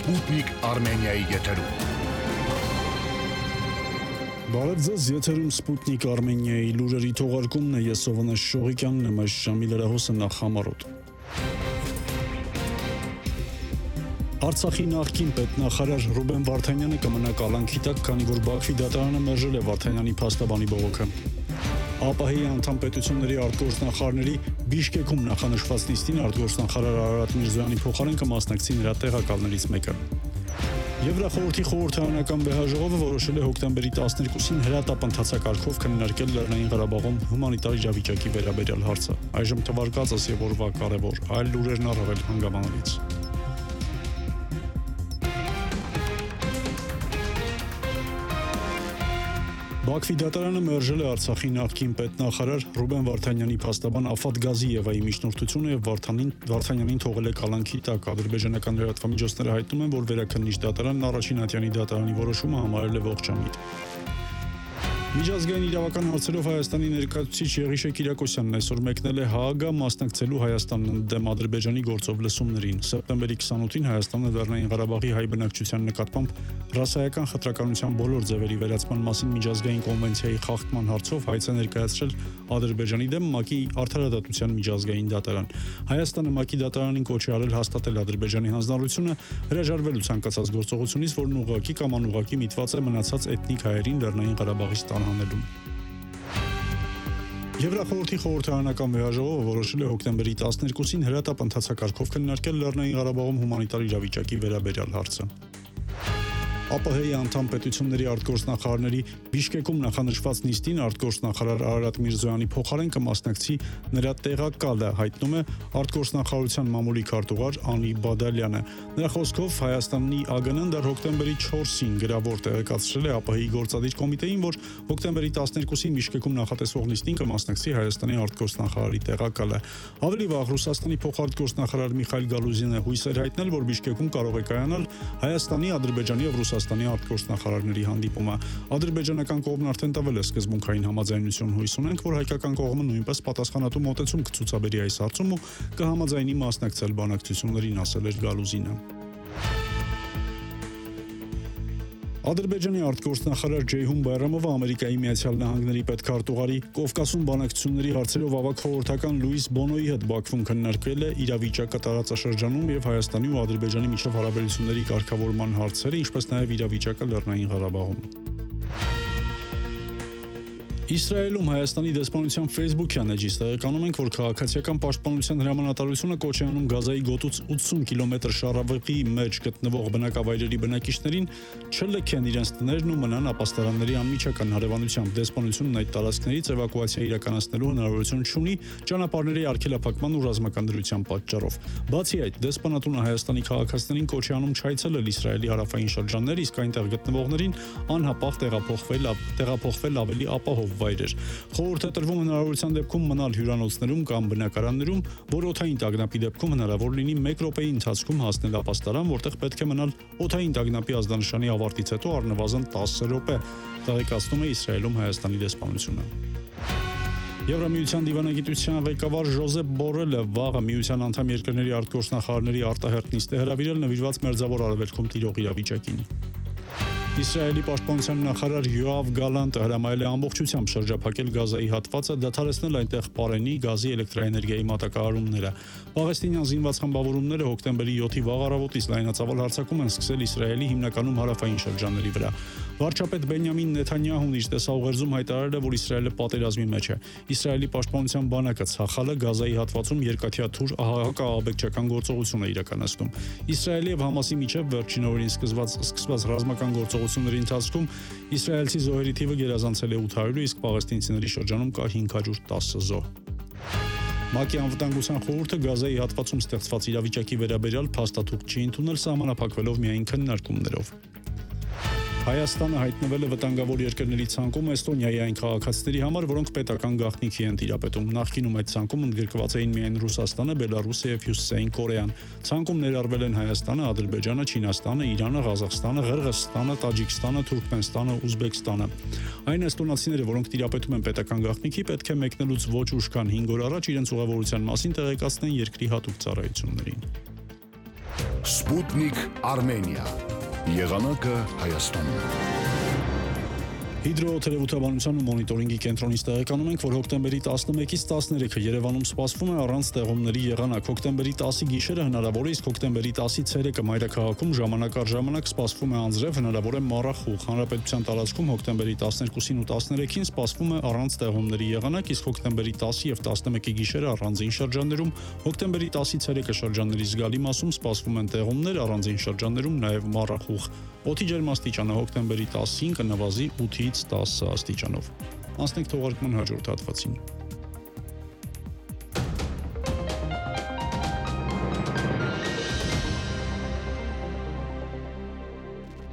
Sputnik Armeniայի եթերում։ Բարև ձեզ, եթերում Sputnik Armeniայի լուրերի թողարկումն է, ես Սովանես Շողիկյանն եմ, այս ժամի լրահոսը նախ համառոտ։ Արցախի նախկին պետնախարար Ռուբեն Վարդանյանը կմնա կալանքի տակ, քանի որ Բաքվի դատարանը մերժել է Վարդանյանի փաստաբանի բողոքը։ ԱՊՀ-ի անդամ պետությունների արտգործնախարարների Բիշկեքում նախանշված լիստին արտգործնախարար Արարատ Միրզոյանի փոխարեն կմասնակցի նրա տեղակալներից մեկը։ Եվրախորհրդի խորհրդարանական վեհաժողովը որոշել է հոկտեմբերի 12-ին հրատապ ընթացակարգով քննարկել Լեռնային Ղարաբաղում հումանիտար իրավիճակի վերաբերյալ հարցը։ Այժմ թվարկածս եւ օրվա կարևոր այլ լուրերն առավել հանգամանալից։ Բաքվի դատարանը մերժել է Արցախի նախկին պետնախարար Ռուբեն Վարդանյանի փաստաբան Աֆատ Գազիևայի միջնորդությունը եւ Վարդանյանին թողել է կալանքի տակ։ Ադրբեջանական լրատվամիջոցները հայտնում են, որ վերաքննիչ դատարանն առաջին ատյանի դատարանի որոշումը համարել է ողջամիտ։ Միջազգային իրավական հարցերով Հայաստանի ներկայացուցիչ Եղիշե Կիրակոսյանն այսօր մեկնել է Հաագա մասնակցելու Հայաստանն դեմ Ադրբեջանի գործով լսումներին։ Սեպտեմբերի 28-ին Հայաստանը Լեռնային Ղարաբաղի հայ բնակչության նկատմամբ ռասայական խտրականության բոլոր ձևերի վերացման մասին միջազգային կոնվենցիայի խախտման հարցով հայց է ներկայացրել Ադրբեջանի դեմ ՄԱԿ-ի արդարադատության միջազգային դատարան։ Հայաստանը ՄԱԿ-ի դատարանին կոչ է արել հաստատել Ադրբեջանի հանձնառությունը հրաժարվելու ցանկացած գործողությունից, որն ուղղակի կամ անուղղակի միտված է մնացած էթնիկ հայերին Լեռնային Ղարաբաղից հանելու։ Եվրախորհրդի խորհրդարանական վեհաժողովը որոշել է հոկտեմբերի 12-ին հրատապ ընթացակարգով քննարկել Լեռնային Ղարաբաղում հումանիտար իրավիճակի վերաբերյալ հարցը։ ԱՊՀ-ի անդամ պետությունների արտգործնախարարների Բիշկեքում նախանշված նիստին արտգործնախարար Արարատ Միրզոյանի փոխարեն կմասնակցի նրա տեղակալը, հայտնում է արտգործնախարարության մամուլի քարտուղար Անի Բադալյանը։ Նրա խոսքով Հայաստանի ԱԳՆ-ն դեռ հոկտեմբերի 4-ին գրավոր տեղեկացրել է ԱՊՀ-ի գործադիր կոմիտեին, որ հոկտեմբերի 12-ին Բիշկեքում նախատեսվող նիստին կմասնակցի Հայաստանի արտգործնախարարի տեղակալը։ Ավելի վաղ Ռուսաստանի փոխարտգործնախարար Միխայիլ Գալուզինը հույս էր հայտնել, որ Բիշկեքում կարող է կայանալ Հայաստանի, Ադրբեջանի եւ Ռուսաստանի արտգործնախարարների հանդիպումը։ Ադրբեջանական կողմն արդեն տվել է սկզբունքային համաձայնություն, հույս ունենք, որ հայկական կողմը նույնպես պատասխանատու մոտեցում կցուցաբերի այս հարցում ու կհամաձայնի մասնակցել բանակցություններին, ասել էր Գալուզինը։ Ադրբեջանի արտգործնախարար Ջեյհուն Բայրամովը Ամերիկայի Միացյալ Նահանգների պետքարտուղարի Կովկասում բանակցությունների հարցերով ավագ խորհրդական Լուիս Բոնոյի հետ Բաքվում քննարկել է իրավիճակը տարածաշրջանում եւ Հայաստանի ու Ադրբեջանի միջև հարաբերությունների կարգավորման հարցերը, ինչպես նաեւ իրավիճակը Լեռնային Ղարաբաղում։ Իսրայելում Հայաստանի դեսպանության Facebook-յան էջից տեղեկանում ենք, որ քաղաքացիական պաշտպանության հրամանատարությունը կոչ է անում Գազայի գոտուց 80 կիլոմետր շարավղի մեջ գտնվող բնակավայրերի բնակիչներին չլքեն իրենց տներն ու մնան ապաստարանների անմիջական հարևանությամբ։ Դեսպանությունն այդ տարածքներից էվակուացիա իրականացնելու հնարավորություն չունի ճանապարհների արգելափակման ու ռազմական դրության պատճառով։ Բացի այդ, դեսպանատունը Հայաստանի քաղաքացիներին կոչ է անում չայցելել Իսրայելի հարավային շրջաններ, իսկ այնտեղ գտնվողներին անհապաղ տեղափոխվել ավելի ապահով վայրեր։ Խորհուրդ է տրվում հնարավորության դեպքում մնալ հյուրանոցներում կամ բնակարաններում, որ օդային տագնապի դեպքում հնարավոր լինի 1 րոպեի ընթացքում հասնել ապաստարան, որտեղ պետք է մնալ օդային տագնապի ազդանշանի ավարտից հետո առնվազն 10 րոպե, տեղեկացնում է Իսրայելում Հայաստանի դեսպանությունը։ Եվրամիության դիվանագիտության ղեկավար Ժոզեփ Բորելը վաղը միության անդամ երկրների արտգործնախարարների արտահերթ նիստ է հրավիրել նվիրված Մերձավոր Արևելքում տիրող իրավիճակին։ Իսրայելի պաշտպանության նախարար Յոավ Գալանտը հրամայել է ամբողջությամբ շրջափակել Գազայի հատվածը, դադարեցնել այնտեղ պարենի, գազի, էլեկտրաէներգիայի մատակարարումները։ Պաղեստինյան զինված խմբավորումները հոկտեմբերի 7-ի վաղ առավոտից լայնածավալ հարձակում են սկսել Իսրայելի հիմնականում հարավային շրջանների վրա։ Վարչապետ Բենյամին Նեթանյահուն իր տեսաուղերձում հայտարարել է, որ Իսրայելը պատերազմի մեջ է։ Իսրայելի պաշտպանության բանակը Ցախալը Գազայի հատվածում երկաթյա թուր հակաաբեկչական գործողություն է իրականացնում։ Իսրայելի եւ Համասի միջև վերջին օրերին սկսված ռազմական գործողությունների ընթացքում իսրայելցի զոհերի թիվը գերազանցել է 800, իսկ պաղեստինցիների շրջանում կա 510 զոհ։ ՄԱԿ-ի անվտանգության խորհուրդը Գազայի հատվածում ստեղծված իրավիճակի վերաբերյալ փաստաթուղթ չի ընդունել սահմանափակվելով միայն քննարկումներով։ Հայաստանը հայտնվել է վտանգավոր երկրների ցանկում Էստոնիայի այն քաղաքացիների համար, որոնք պետական գաղտնիքի են տիրապետում։ Նախկինում այդ ցանկում ընդգրկված էին միայն Ռուսաստանը, Բելարուսը եւ Հյուսիսային Կորեան։ Ցանկում ներառվել են Հայաստանը, Ադրբեջանը, Չինաստանը, Իրանը, Ղազախստանը, Ղրղըզստանը, Տաջիկստանը, Թուրքմենստանը, Ուզբեկստանը։ Այն էստոնացիները, որոնք տիրապետում են պետական գաղտնիքի, պետք է մեկնելուց ոչ ուշ քան 5 օր առաջ իրենց ուղևորության մասին տեղեկացնեն երկրի հատուկ ծառայություններին։ Sputnik Armenia։ Եղանակը Հայաստանում։ Հիդրոթերապևտաբանության ու մոնիտորինգի կենտրոնից տեղեկանում ենք, որ հոկտեմբերի 11-ից 13-ը Երևանում սպասվում է առանց տեղումների եղանակ։ Հոկտեմբերի 10-ի գիշերը հնարավոր է, իսկ հոկտեմբերի 10-ի ցերեկը մայրաքաղաքում ժամանակ առ ժամանակ սպասվում է անձրև, հնարավոր է մառախուղ։ Հանրապետության տարածքում հոկտեմբերի 12-ին ու 13-ին սպասվում է առանց տեղումների եղանակ, իսկ հոկտեմբերի 10-ի եւ 11-ի գիշերը առանձին շրջաններում, հոկտեմբերի 10-ի ցերեկը շրջանների զգալի մասում սպասվում են տեղումներ, առանձին շրջաններում նաեւ մառախուղ։ Օդի ջերմաստիճանը հոկտեմբերի 10-ին կնվազի 8-ից 10 աստիճանով։ Անցնենք թողարկման հաջորդ հատվածին։